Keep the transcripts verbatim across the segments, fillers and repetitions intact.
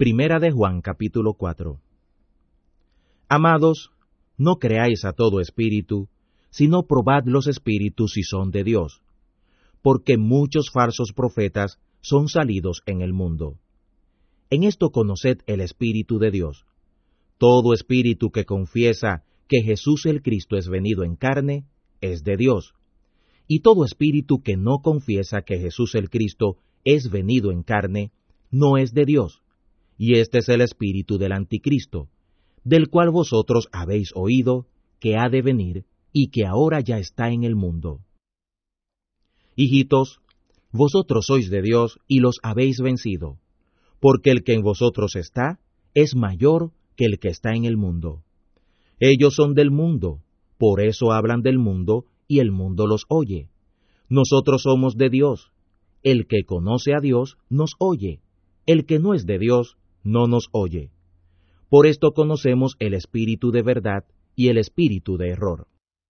Primera de Juan capítulo cuatro. Amados, no creáis a todo espíritu, sino probad los espíritus si son de Dios, porque muchos falsos profetas son salidos en el mundo. En esto conoced el Espíritu de Dios. Todo espíritu que confiesa que Jesús el Cristo es venido en carne, es de Dios. Y todo espíritu que no confiesa que Jesús el Cristo es venido en carne, no es de Dios. Y este es el espíritu del anticristo, del cual vosotros habéis oído que ha de venir y que ahora ya está en el mundo. Hijitos, vosotros sois de Dios y los habéis vencido, porque el que en vosotros está es mayor que el que está en el mundo. Ellos son del mundo, por eso hablan del mundo y el mundo los oye. Nosotros somos de Dios. El que conoce a Dios nos oye. El que no es de Dios no nos oye. Por esto conocemos el espíritu de verdad y el espíritu de error.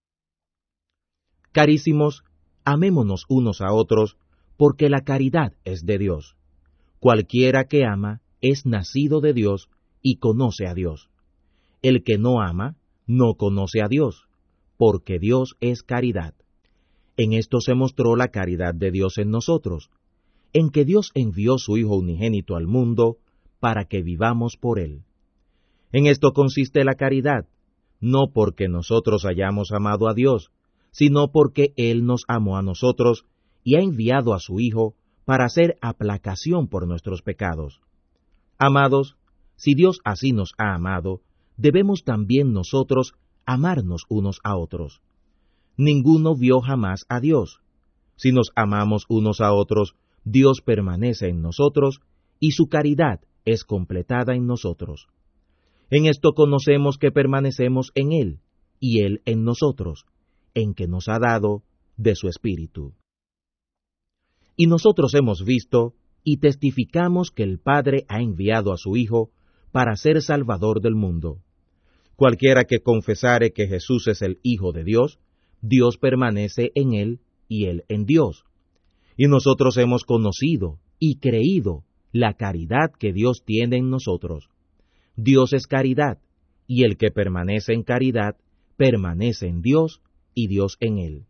Carísimos, amémonos unos a otros, porque la caridad es de Dios. Cualquiera que ama es nacido de Dios y conoce a Dios. El que no ama no conoce a Dios, porque Dios es caridad. En esto se mostró la caridad de Dios en nosotros, en que Dios envió su Hijo unigénito al mundo para que vivamos por Él. En esto consiste la caridad, no porque nosotros hayamos amado a Dios, sino porque Él nos amó a nosotros y ha enviado a su Hijo para hacer aplacación por nuestros pecados. Amados, si Dios así nos ha amado, debemos también nosotros amarnos unos a otros. Ninguno vio jamás a Dios. Si nos amamos unos a otros, Dios permanece en nosotros y su caridad es completada en nosotros. En esto conocemos que permanecemos en Él y Él en nosotros, en que nos ha dado de su Espíritu. Y nosotros hemos visto y testificamos que el Padre ha enviado a su Hijo para ser Salvador del mundo. Cualquiera que confesare que Jesús es el Hijo de Dios, Dios permanece en él y él en Dios. Y nosotros hemos conocido y creído la caridad que Dios tiene en nosotros. Dios es caridad, y el que permanece en caridad, permanece en Dios y Dios en él.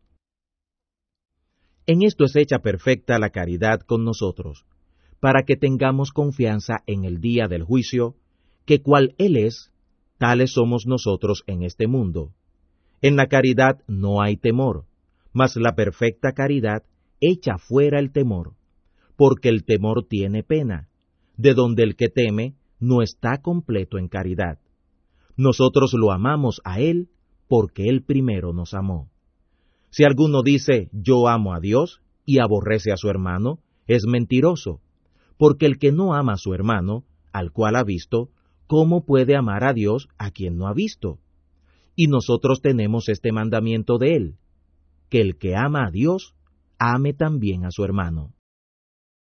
En esto es hecha perfecta la caridad con nosotros, para que tengamos confianza en el día del juicio, que cual Él es, tales somos nosotros en este mundo. En la caridad no hay temor, mas la perfecta caridad echa fuera el temor, porque el temor tiene pena, de donde el que teme no está completo en caridad. Nosotros lo amamos a Él, porque Él primero nos amó. Si alguno dice, yo amo a Dios, y aborrece a su hermano, es mentiroso, porque el que no ama a su hermano, al cual ha visto, ¿cómo puede amar a Dios a quien no ha visto? Y nosotros tenemos este mandamiento de Él, que el que ama a Dios, ame también a su hermano.